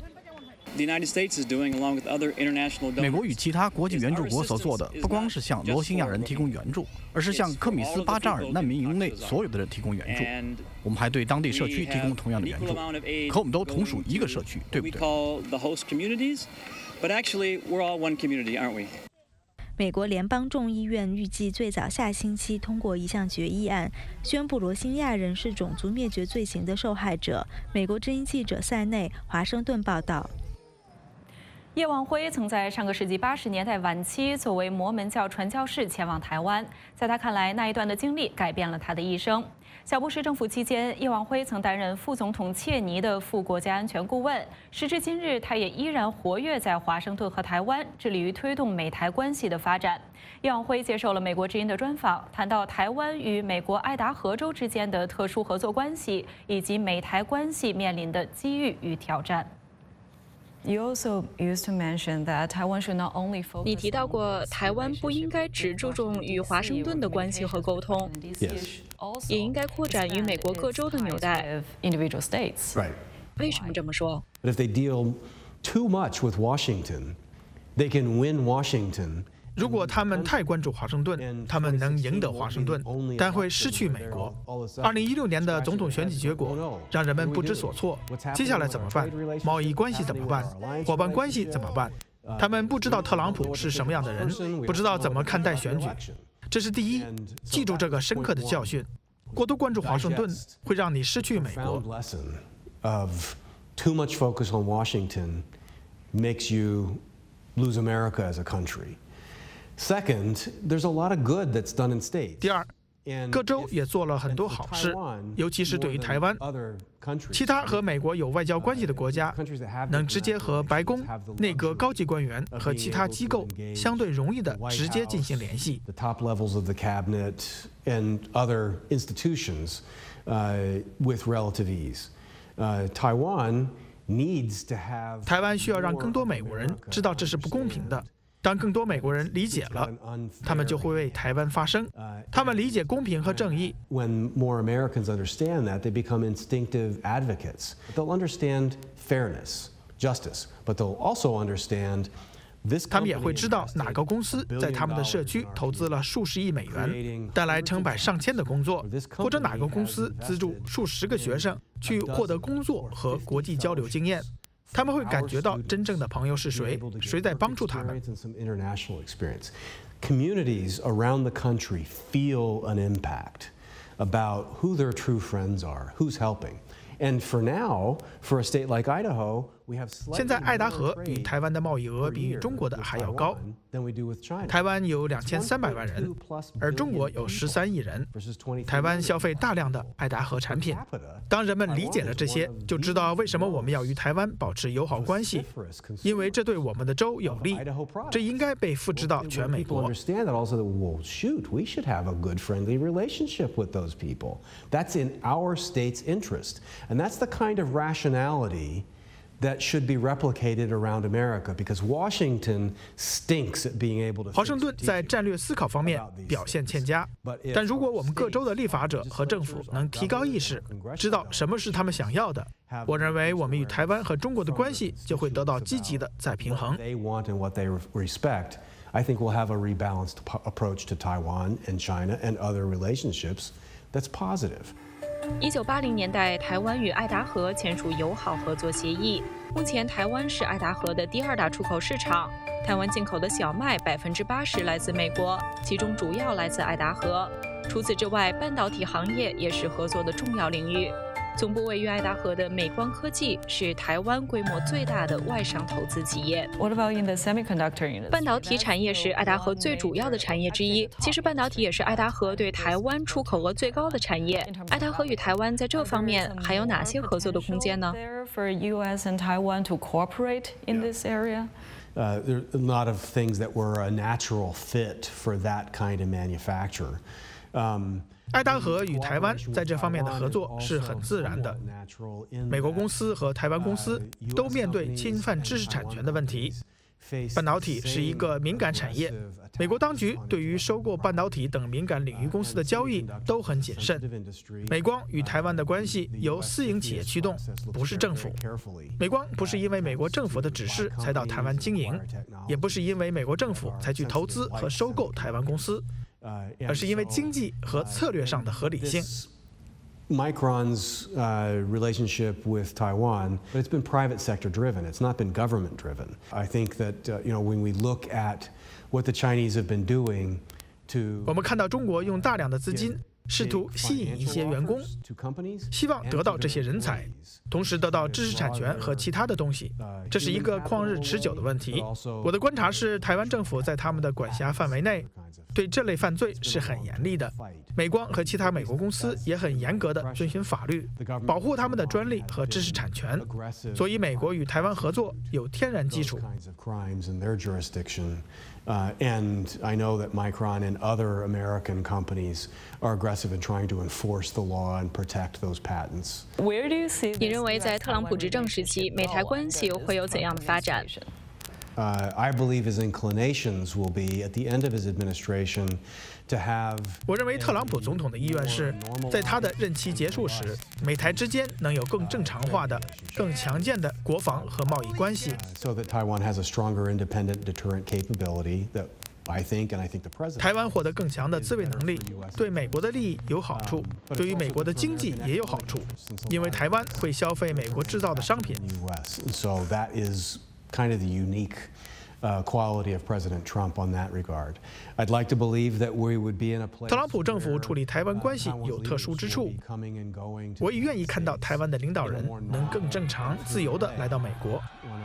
美国与其他国际援助国所做的，不光是向罗兴亚人提供援助，而是向科米斯巴扎尔难民营内所有的人提供援助。我们还对当地社区提供同样的援助，可我们都同属一个社区，对不对？ 美国联邦众议院预计最早下星期通过一项决议案，宣布罗兴亚人是种族灭绝罪行的受害者。美国之音记者塞内，华盛顿报道。 叶望辉曾在上个世纪八十年代晚期作为摩门教传教士前往台湾，在他看来，那一段的经历改变了他的一生。小布什政府期间，叶望辉曾担任副总统切尼的副国家安全顾问。时至今日，他也依然活跃在华盛顿和台湾，致力于推动美台关系的发展。叶望辉接受了美国之音的专访，谈到台湾与美国爱达荷州之间的特殊合作关系，以及美台关系面临的机遇与挑战。 You also used to mention that Taiwan should not only focus. 你提到过，台湾不应该只注重与华盛顿的关系和沟通， Yes. 也应该扩展与美国各州的纽带。 Individual states. Right. 为什么这么说？ But if they deal too much with Washington, they can win Washington. 如果他们太关注华盛顿，他们能赢得华盛顿，但会失去美国。二零一六年的总统选举结果让人们不知所措，接下来怎么办？贸易关系怎么办？伙伴关系怎么办？他们不知道特朗普是什么样的人，不知道怎么看待选举。这是第一，记住这个深刻的教训。过度关注华盛顿会让你失去美国。 Too much focus on Washington makes you lose America as a country. Second, there's a lot of good that's done in states. 第二， 各州也做了很多好事，尤其是对于台湾。其他和美国有外交关系的国家，能直接和白宫、内阁高级官员和其他机构相对容易地直接进行联系。台湾需要让更多美国人知道这是不公平的。当更多美国人理解了，他们就会为台湾发声。他们理解公平和正义。 When more Americans understand that, they become instinctive advocates. They'll understand fairness, justice, but they'll also understand this. 他们也会知道哪个公司在他们的社区投资了数十亿美元，带来成百上千的工作，或者哪个公司资助数十个学生去获得工作和国际交流经验。他们会感觉到真正的朋友是谁，谁在帮助他们。 Communities around the country feel an impact about who their true friends are, who's helping. And for now, for a state like Idaho, we have 现在爱达荷与台湾的贸易额比中国的还要高。台湾有两千三百万人，而中国有十三亿人。台湾消费大量的爱达荷产品。当人们理解了这些，就知道为什么我们要与台湾保持友好关系，因为这对我们的州有利。这应该被复制到全美国。 Understand that also that well, shoot, we should have a good friendly relationship with those people. That's in our state's interest, and that's the kind of rationality that should be replicated around America, because Washington stinks at being able to. 华盛顿在战略思考方面表现欠佳，但如果我们各州的立法者和政府能提高意识，知道什么是他们想要的，我认为我们与台湾和中国的关系就会得到积极的再平衡。 They want and what they respect. I think we'll have a rebalanced approach to Taiwan and China and other relationships that's positive. 一九八零年代，台湾与爱达荷签署友好合作协议。目前，台湾是爱达荷的第二大出口市场。台湾进口的小麦百分之八十来自美国，其中主要来自爱达荷。除此之外，半导体行业也是合作的重要领域。总部位于爱达荷的美光科技是台湾规模最大的外商投资企业。 What about in the semiconductor industry? 半导体产业是爱达荷最主要的产业之一。其实半导体也是爱达荷对台湾出口额最高的产业。爱达荷与台湾在这方面还有哪些合作的空间呢 ？For U S and Taiwan to cooperate in this area? Uh, there are a lot of things that were a natural fit for that kind of manufacture. Um, 爱达荷与台湾在这方面的合作是很自然的。美国公司和台湾公司都面对侵犯知识产权的问题。半导体是一个敏感产业，美国当局对于收购半导体等敏感领域公司的交易都很谨慎。美光与台湾的关系由私营企业驱动，不是政府。美光不是因为美国政府的指示才到台湾经营，也不是因为美国政府才去投资和收购台湾公司。而是因为经济和策略上的合理性。 Micron's uh, relationship with Taiwan, but it's been private sector driven. It's not been government driven. I think that uh, you know when we look at what the Chinese have been doing to. 我们看到中国用大量的资金试图吸引一些员工，希望得到这些人才，同时得到知识产权和其他的东西。这是一个旷日持久的问题。我的观察是，台湾政府在他们的管辖范围内，对这类犯罪是很严厉的。美光和其他美国公司也很严格地遵循法律，保护他们的专利和知识产权。所以，美国与台湾合作有天然基础。 Uh, and I know that Micron and other American companies are aggressive in trying to enforce the law and protect those patents. Where do you see? 你认为在特朗普执政时期，美台关系会有怎样的发展？ Uh, I believe his inclinations will be at the end of his administration to have. 我认为特朗普总统的意愿是在他的任期结束时，美台之间能有更正常化的、更强健的国防和贸易关系。 So that Taiwan has a stronger independent deterrent capability that I think, and I think the president. 台湾获得更强的自卫能力，对美国的利益有好处，对于美国的经济也有好处，因为台湾会消费美国制造的商品。 So that is kind of the unique uh, quality of President Trump on that regard. I'd like to believe that we would be in a place. 特朗普政府处理台湾关系有特殊之处，我也愿意看到台湾的领导人能更正常、自由地来到美国。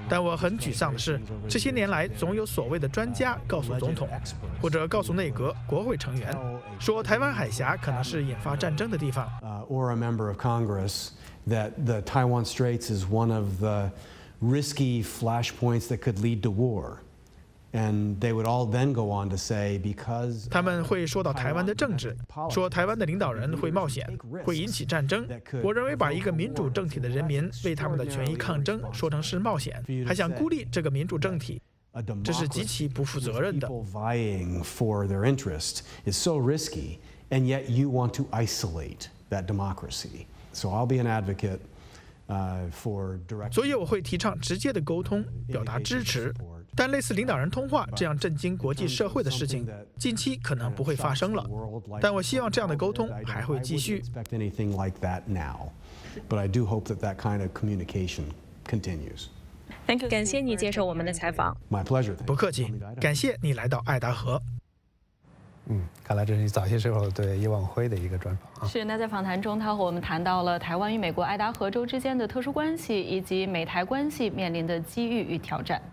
但我很沮丧的是，这些年来总有所谓的专家告诉总统，或者告诉内阁、国会成员，说台湾海峡可能是引发战争的地方。 Uh, or a member of Congress that the Taiwan Straits is one of the risky flashpoints that could lead to war. And they would all then go on to say because 他们会说到台湾的政治，说台湾的领导人会冒险，会引起战争。我认为把一个民主政体的人民为他们的权益抗争说成是冒险，还想孤立这个民主政体，这是极其不负责任的。 vying for their interest is so risky, and yet you want to isolate that democracy. So I'll be an advocate. Uh, for direct. 所以我会提倡直接的沟通，表达支持。但类似领导人通话这样震惊国际社会的事情，近期可能不会发生了。但我希望这样的沟通还会继续。 anything like that now, but I do hope that that kind of communication continues. 感谢你接受我们的采访。 My pleasure. 不客气，感谢你来到爱达荷。 嗯，看来这是你早些时候对叶望辉的一个专访啊。 是，那在访谈中，他和我们谈到了台湾与美国爱达荷州之间的特殊关系，以及美台关系面临的机遇与挑战。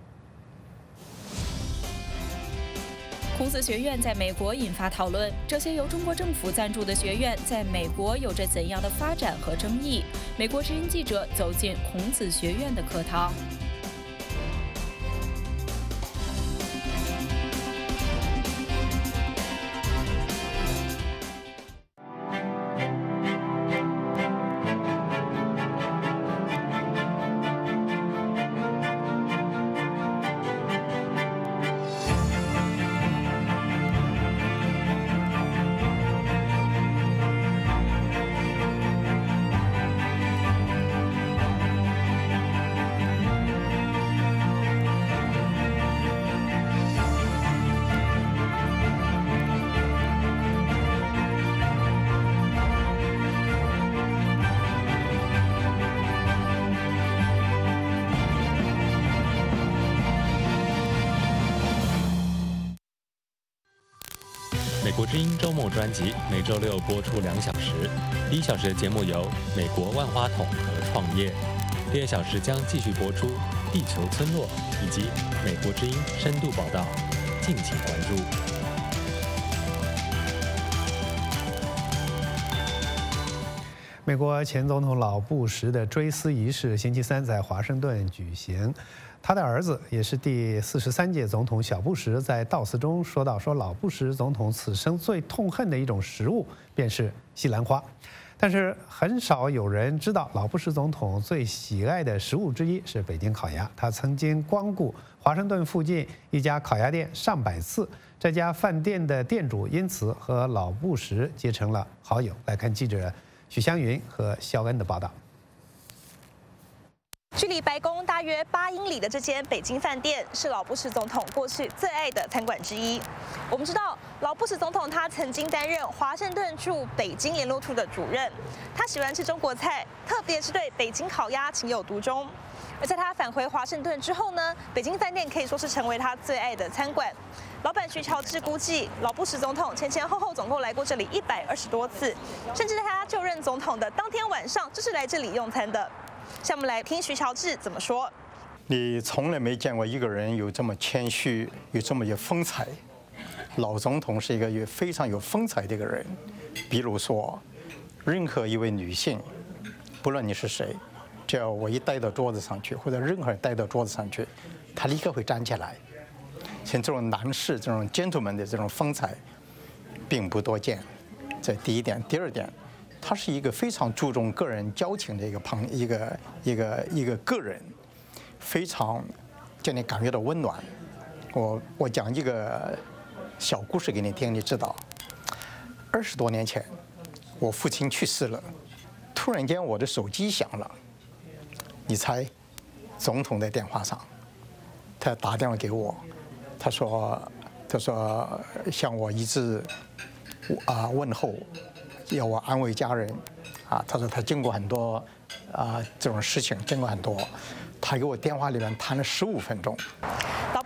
孔子学院在美国引发讨论，这些由中国政府赞助的学院在美国有着怎样的发展和争议？美国之音记者走进孔子学院的课堂。 美国之音周末专辑每周六播出两小时，第一小时的节目由美国万花筒和创业，第二小时将继续播出地球村落以及美国之音深度报道，敬请关注。 美国前总统老布什的追思仪式星期三在华盛顿举行。 他的儿子也是第四十三届总统小布什在悼词中说到：“说老布什总统此生最痛恨的一种食物便是西兰花。”但是很少有人知道，老布什总统最喜爱的食物之一是北京烤鸭。他曾经光顾华盛顿附近一家烤鸭店上百次，这家饭店的店主因此和老布什结成了好友。来看记者许湘云和肖恩的报道。 距离白宫大约八英里的这间北京饭店，是老布什总统过去最爱的餐馆之一。我们知道，老布什总统他曾经担任华盛顿驻北京联络处的主任，他喜欢吃中国菜，特别是对北京烤鸭情有独钟。而在他返回华盛顿之后呢，北京饭店可以说是成为他最爱的餐馆。老板徐乔治估计，老布什总统前前后后总共来过这里一百二十多次，甚至在他就任总统的当天晚上，就是来这里用餐的。 下面来听徐乔治怎么说。 你从来没见过一个人有这么谦虚，有这么有风采。老总统是一个有非常有风采的一个人。比如说，任何一位女性，不论你是谁，只要我一带到桌子上去，或者任何人带到桌子上去，他立刻会站起来。像这种男士、这种 gentleman 的这种风采，并不多见。这第一点，第二点。 他是一个非常注重个人交情的一个朋一个一个一个个人，非常叫你感觉到温暖。我我讲一个小故事给你听，你知道，二十多年前，我父亲去世了，突然间我的手机响了，你猜，总统在电话上，他打电话给我，他说他说向我一致啊问候。 要我安慰家人，啊，他说他经过很多啊这种事情，经过很多，他给我电话里面谈了十五分钟。 老布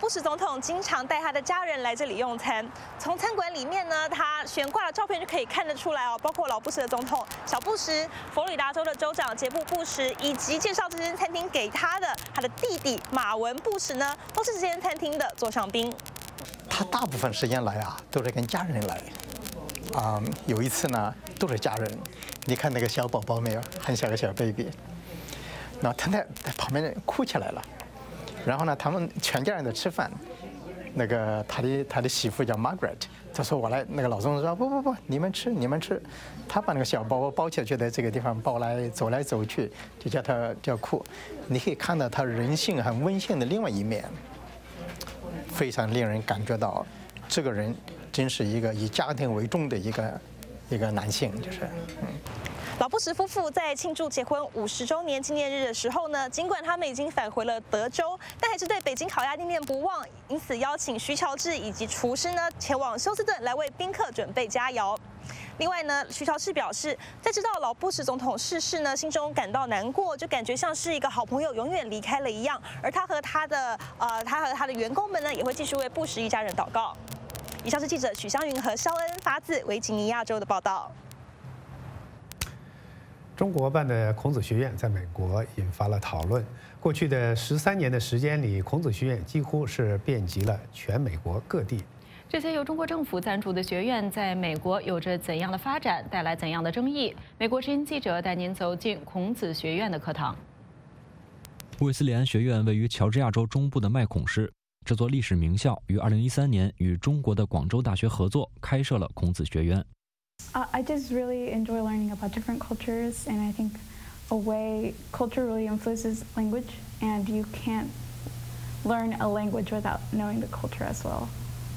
布什总统经常带他的家人来这里用餐。从餐馆里面呢，他悬挂的照片就可以看得出来哦，包括老布什的总统小布什、佛罗里达州的州长杰布·布什，以及介绍这间餐厅给他的他的弟弟马文·布什呢，都是这间餐厅的座上宾。 他大部分时间来啊，都是跟家人来。啊、嗯，有一次呢，都是家人。你看那个小宝宝没有？很小个小 baby。那他在在旁边哭起来了。然后呢，他们全家人在吃饭。那个他的他的媳妇叫 Margaret， 他说我来，那个老总说不不不，你们吃你们吃。他把那个小宝宝抱起来，就在这个地方抱来走来走去，就叫他叫哭。你可以看到他人性很温馨的另外一面，非常令人感觉到这个人真是一个以家庭为重的一个一个男性，就是嗯。 老布什夫妇在庆祝结婚五十周年纪念日的时候呢，尽管他们已经返回了德州，但还是对北京烤鸭念念不忘，因此邀请徐乔治以及厨师呢前往休斯顿来为宾客准备佳肴。另外呢，徐乔治表示，在知道老布什总统逝世呢，心中感到难过，就感觉像是一个好朋友永远离开了一样。而他和他的呃，他和他的员工们呢，也会继续为布什一家人祷告。以上是记者许湘云和肖恩发自维吉尼亚州的报道。 中国办的孔子学院在美国引发了讨论。过去的十三年的时间里，孔子学院几乎是遍及了全美国各地。 这些由中国政府赞助的学院在美国有着怎样的发展，带来怎样的争议？美国之音记者带您走进孔子学院的课堂。 卫斯理安学院位于乔治亚州中部的麦孔市，这座历史名校于二零一三年与中国的广州大学合作，开设了孔子学院。 Uh, I just really enjoy learning about different cultures, and I think a way culture really influences language, and you can't learn a language without knowing the culture as well.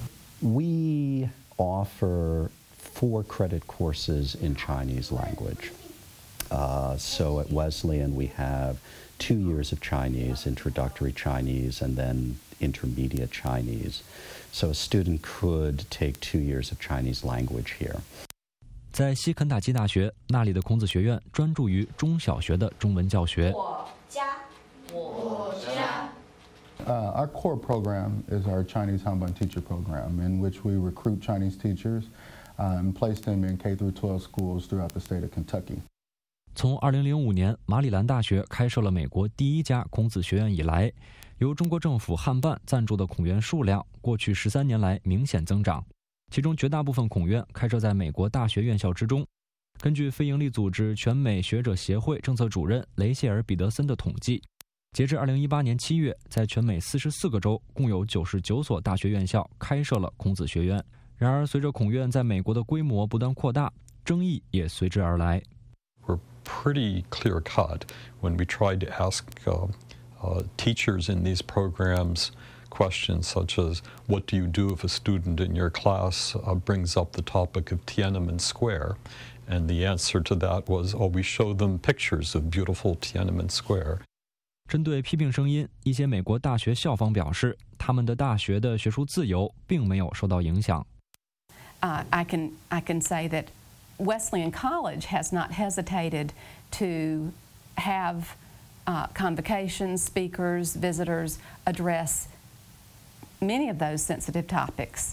We offer four credit courses in Chinese language. Uh, so at Wesleyan we have two years of Chinese, introductory Chinese, and then intermediate Chinese. So a student could take two years of Chinese language here. 在西肯塔基大学，那里的孔子学院专注于中小学的中文教学。 我家，我家。 Uh, our core program is our Chinese Hanban teacher program, in which we recruit Chinese teachers uh, and place them in K through twelve schools throughout the state of Kentucky. 从二零零五年马里兰大学开设了美国第一家孔子学院以来，由中国政府汉办赞助的孔院数量，过去十三年来明显增长。其中绝大部分孔院开设在美国大学院校之中。根据非营利组织全美学者协会政策主任雷谢尔·彼得森的统计，截至二零一八年七月，在全美四十四个州，共有九十九所大学院校开设了孔子学院。然而，随着孔院在美国的规模不断扩大，争议也随之而来。 We're pretty clear-cut when we tried to ask uh, uh, teachers in these programs questions such as, what do you do if a student in your class uh, brings up the topic of Tiananmen Square? And the answer to that was, oh, we show them pictures of beautiful Tiananmen Square. 针对批评声音，一些美国大学校方表示，他们的大学的学术自由并没有受到影响。 Uh, I can I can say that Wesleyan College has not hesitated to have uh, convocations, speakers, visitors address many of those sensitive topics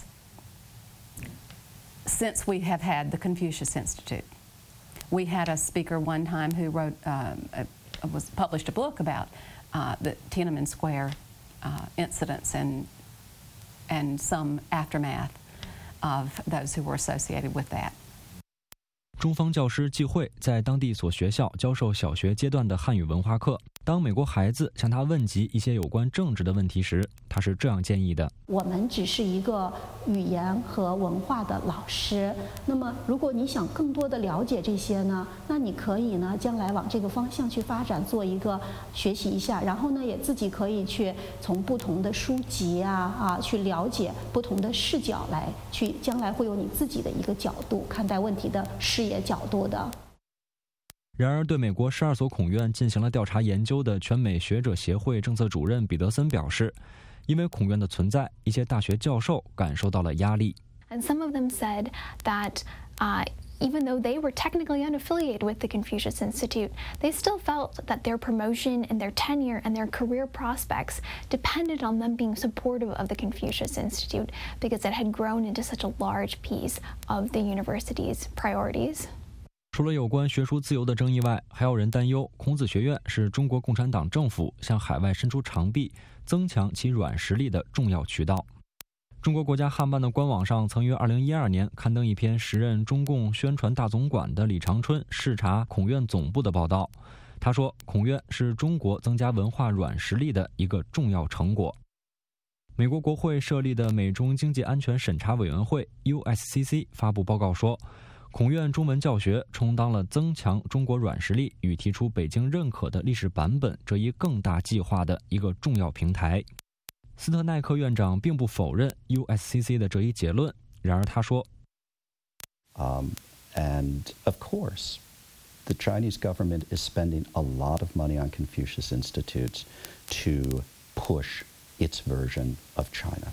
since we have had the Confucius Institute. We had a speaker one time who wrote, um, a, was published a book about uh, the Tiananmen Square uh, incidents and and some aftermath of those who were associated with that. 中方教师季慧在当地一所学校教授小学阶段的汉语文化课。当美国孩子向他问及一些有关政治的问题时，他是这样建议的： 我们只是一个语言和文化的老师，那么如果你想更多的了解这些呢，那你可以呢将来往这个方向去发展，做一个学习一下，然后呢也自己可以去从不同的书籍啊啊去了解不同的视角来去，将来会有你自己的一个角度看待问题的视野角度的。 然而，对美国十二所孔院进行了调查研究的全美学者协会政策主任彼得森表示，因为孔院的存在，一些大学教授感受到了压力。 And some of them said that uh, even though they were technically unaffiliated with the Confucius Institute, they still felt that their promotion and their tenure and their career prospects depended on them being supportive of the Confucius Institute because it had grown into such a large piece of the university's priorities. 除了有关学术自由的争议外，还有人担忧孔子学院是中国共产党政府向海外伸出长臂、增强其软实力的重要渠道。中国国家汉办的官网上曾于二零一二年刊登一篇时任中共宣传大总管的李长春视察孔院总部的报道。他说，孔院是中国增加文化软实力的一个重要成果。美国国会设立的美中经济安全审查委员会 U S C C 发布报告说，孔院中文教学充当了增强中国软实力与提出北京认可的历史版本这一更大计划的一个重要平台。斯特奈克院长并不否认 U S C C 的这一结论，然而他说 um, and of course, the Chinese government is spending a lot of money on Confucius Institutes to push its version of China.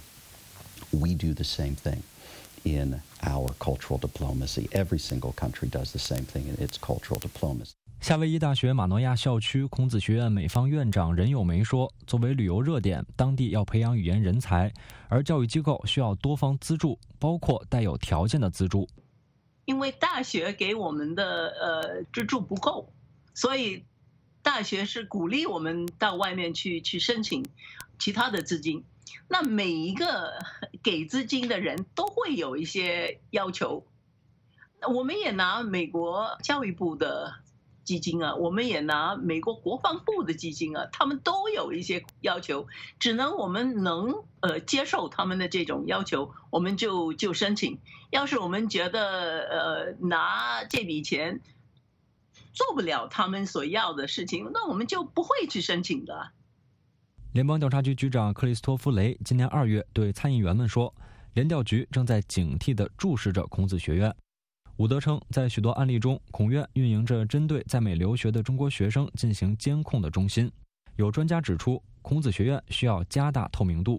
We do the same thing in our cultural diplomacy. Every single country does the same thing in its cultural diplomacy. 夏威夷大学马诺亚校区孔子学院美方院长任友梅说，作为旅游热点，当地要培养语言人才，而教育机构需要多方资助，包括带有条件的资助。 因为大学给我们的呃资助不够，所以大学是鼓励我们到外面去去申请其他的资金。那每一个给资金的人都会有一些要求，我们也拿美国教育部的基金啊，我们也拿美国国防部的基金啊，他们都有一些要求，只能我们能呃接受他们的这种要求，我们就就申请。要是我们觉得呃拿这笔钱做不了他们所要的事情，那我们就不会去申请的。 联邦调查局局长克里斯托弗雷今年二月对参议员们说，联调局正在警惕地注视着孔子学院。伍德称，在许多案例中，孔院运营着针对在美留学的中国学生进行监控的中心。有专家指出，孔子学院需要加大透明度。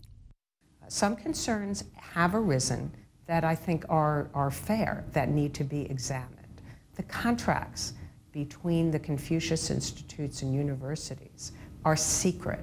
Some concerns have arisen that I think are are fair, that need to be examined. The contracts between the Confucius Institutes and universities are secret.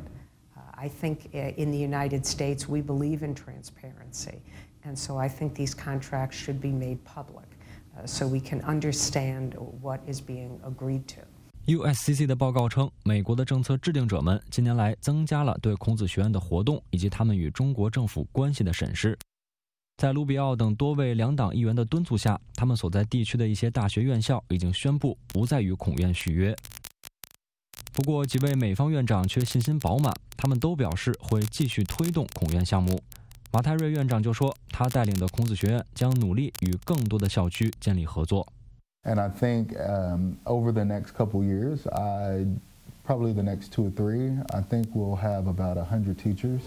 I think in the United States we believe in transparency, and so I think these contracts should be made public, uh, so we can understand what is being agreed to. U S C C 的报告称，美国的政策制定者们近年来增加了对孔子学院的活动以及他们与中国政府关系的审视。在卢比奥等多位两党议员的敦促下，他们所在地区的一些大学院校已经宣布不再与孔院续约。不过，几位美方院长却信心饱满，他们都表示会继续推动孔院项目。马泰瑞院长就说，他带领的孔子学院将努力与更多的校区建立合作。 And I think um, over the next couple years, I probably the next two or three, I think we'll have about one hundred teachers,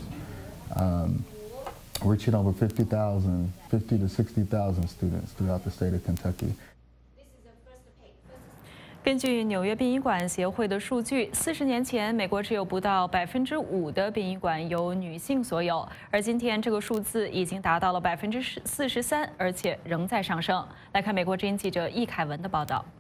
um, reaching over fifty thousand, fifty to sixty thousand students throughout the state of Kentucky. 根据纽约殡仪馆协会的数据，四十年前，美国只有不到百分之五的殡仪馆由女性所有，而今天这个数字已经达到了百分之四十三，而且仍在上升。来看美国之音记者易凯文的报道。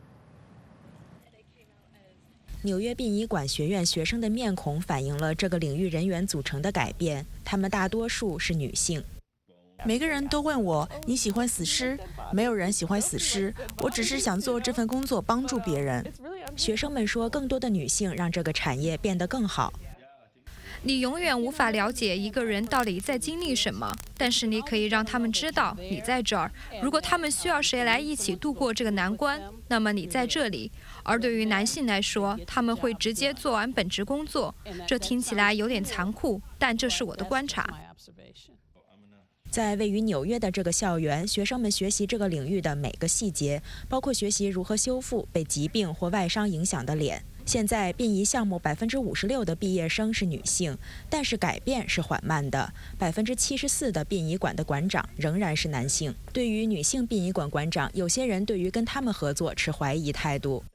纽约殡仪馆学院学生的面孔反映了这个领域人员组成的改变，他们大多数是女性。 每个人都问我你喜欢死尸？没有人喜欢死尸，我只是想做这份工作，帮助别人。 学生们说，更多的女性让这个产业变得更好。 你永远无法了解一个人到底在经历什么，但是你可以让他们知道你在这儿。如果他们需要谁来一起度过这个难关，那么你在这里。而对于男性来说，他们会直接做完本职工作。这听起来有点残酷，但这是我的观察。 在位于纽约的这个校园，学生们学习这个领域的每个细节，包括学习如何修复被疾病或外伤影响的脸。现在殡仪项目百分之五十六的毕业生是女性，但是改变是缓慢的。百分之七十四的殡仪馆的馆长仍然是男性。对于女性殡仪馆馆长，有些人对于跟他们合作持怀疑态度。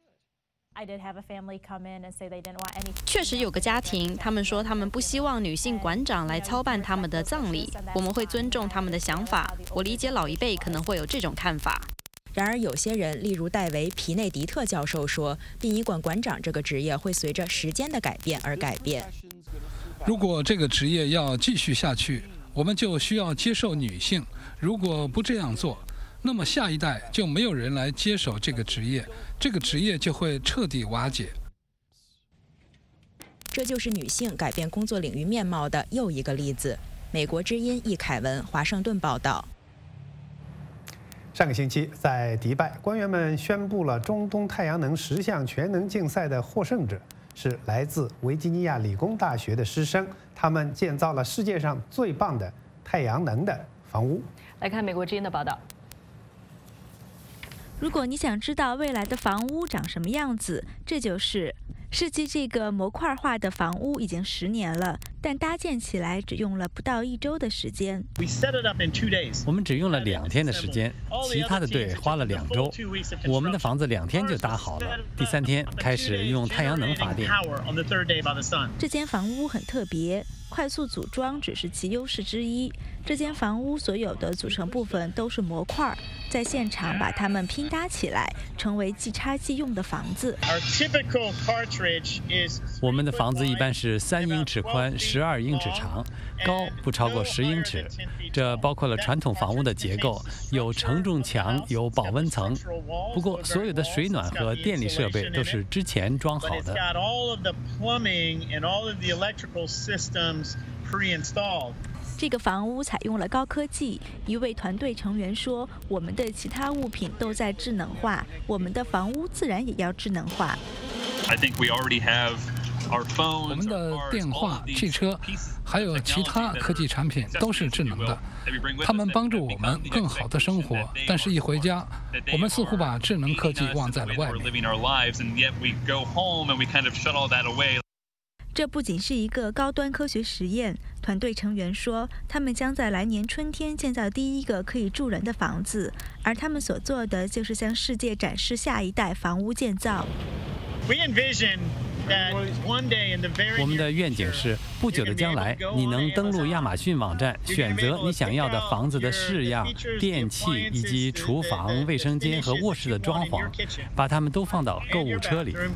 确实有个家庭，他们说他们不希望女性馆长来操办他们的葬礼。我们会尊重他们的想法。我理解老一辈可能会有这种看法。 然而，有些人，例如戴维·皮内迪特教授说，殡仪馆馆长这个职业会随着时间的改变而改变。 如果这个职业要继续下去，我们就需要接受女性。如果不这样做，那么下一代就没有人来接手这个职业，这个职业就会彻底瓦解。 这就是女性改变工作领域面貌的又一个例子。美国之音易凯文，华盛顿报道。 上个星期，在迪拜，官员们宣布了中东太阳能十项全能竞赛的获胜者是来自维吉尼亚理工大学的师生，他们建造了世界上最棒的太阳能的房屋。 来看美国之音的报道。 如果你想知道未来的房屋长什么样子，这就是设计这个模块化的房屋已经十年了，但搭建起来只用了不到一周的时间。 我们只用了两天的时间，其他的队花了两周。我们的房子两天就搭好了，第三天开始用太阳能发电。 这间房屋很特别，快速组装只是其优势之一。这间房屋所有的组成部分都是模块，在现场把它们拼搭起来，成为即插即用的房子。 我们的房子一般是三英尺宽、十二英尺长，高不超过十英尺。这包括了传统房屋的结构，有承重墙，有保温层。不过，所有的水暖和电力设备都是之前装好的。 这个房屋采用了高科技。一位团队成员说：“我们的其他物品都在智能化，我们的房屋自然也要智能化。” I think we already have our phones, 我们的电话、汽车，还有其他科技产品都是智能的，它们帮助我们更好的生活。但是，一回家，我们似乎把智能科技忘在了外面。 这不仅是一个高端科学实验，团队成员说，他们将在来年春天建造第一个可以住人的房子，而他们所做的就是向世界展示下一代房屋建造。 我们的愿景是，不久的将来，你能登录亚马逊网站，选择你想要的房子的式样、电器以及厨房、卫生间和卧室的装潢，把它们都放到购物车里。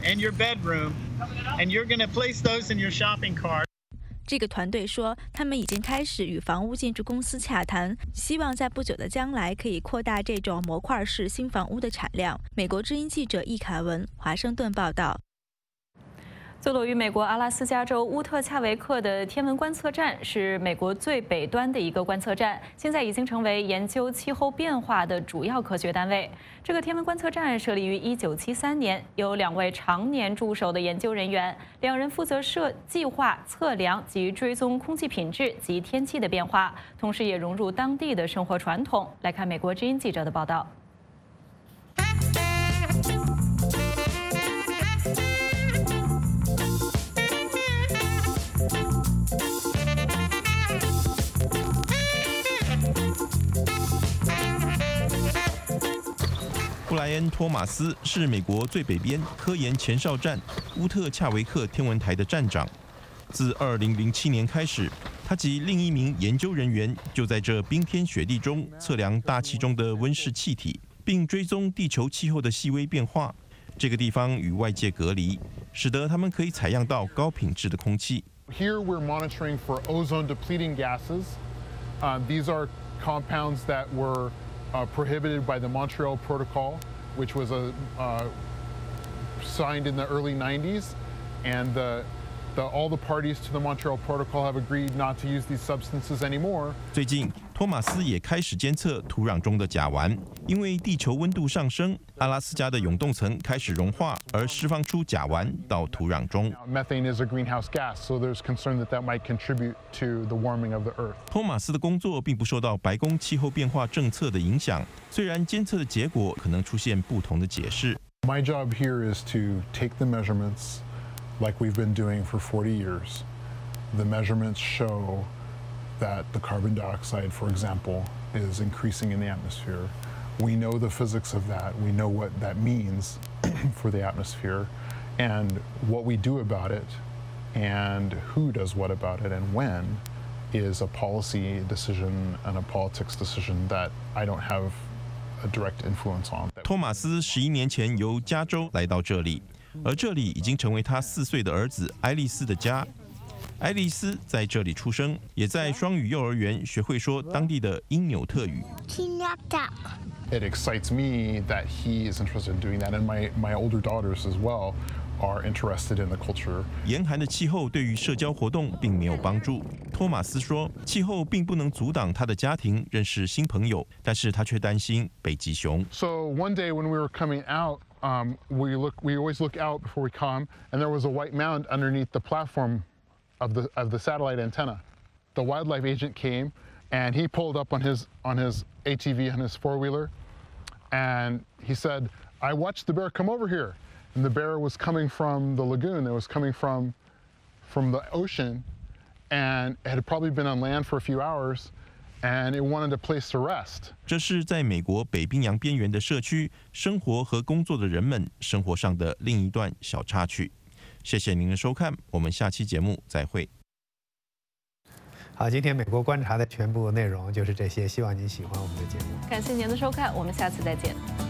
这个团队说，他们已经开始与房屋建筑公司洽谈，希望在不久的将来可以扩大这种模块式新房屋的产量。美国之音记者易凯文，华盛顿报道。 坐落于美国阿拉斯加州乌特恰维克的天文观测站是美国最北端的一个观测站，现在已经成为研究气候变化的主要科学单位。这个天文观测站设立于一九七三年，有两位常年驻守的研究人员，两人负责设计划、测量及追踪空气品质及天气的变化，同时也融入当地的生活传统。来看美国之音记者的报道。 布莱恩·托马斯是美国最北边科研前哨站乌特恰维克天文台的站长。自二零零七年开始，他及另一名研究人员就在这冰天雪地中测量大气中的温室气体，并追踪地球气候的细微变化。这个地方与外界隔离，使得他们可以采样到高品质的空气。 Here we're monitoring for ozone-depleting gases. Uh, these are compounds that were Uh, prohibited by the Montreal Protocol, which was a, uh, signed in the early nineties, and the, the, all the parties to the Montreal Protocol have agreed not to use these substances anymore. 最近，托马斯也开始监测土壤中的甲烷，因为地球温度上升，阿拉斯加的永冻层开始融化，而释放出甲烷到土壤中。 Methane is a greenhouse gas, so there's concern that that might contribute to the warming of the Earth. 托马斯的工作并不受到白宫气候变化政策的影响，虽然监测的结果可能出现不同的解释。 My job here is to take the measurements, like we've been doing for forty years. The measurements show that the carbon dioxide, for example, is increasing in the atmosphere. We know the physics of that. We know what that means for the atmosphere, and what we do about it, and who does what about it, and when, is a policy decision and a politics decision that I don't have a direct influence on. 托马斯十一年前由加州来到这里，而这里已经成为他四岁的儿子爱丽丝的家。爱丽丝在这里出生，也在双语幼儿园学会说当地的因纽特语。 It excites me that he is interested in doing that, and my my older daughters as well are interested in the culture. 严寒的气候对于社交活动并没有帮助。托马斯说，气候并不能阻挡他的家庭认识新朋友，但是他却担心北极熊。 So one day when we were coming out, um, we look we always look out before we come, and there was a white mound underneath the platform of the of the satellite antenna. The wildlife agent came, and he pulled up on his on his A T V on his four-wheeler, and he said, "I watched the bear come over here." And the bear was coming from the lagoon. It was coming from from the ocean, and it had probably been on land for a few hours, and it wanted a place to rest. 这是在美国北冰洋边缘的社区生活和工作的人们生活上的另一段小插曲。谢谢您的收看，我们下期节目再会。 好，今天美国观察的全部内容就是这些，希望您喜欢我们的节目。 感谢您的收看，我们下次再见。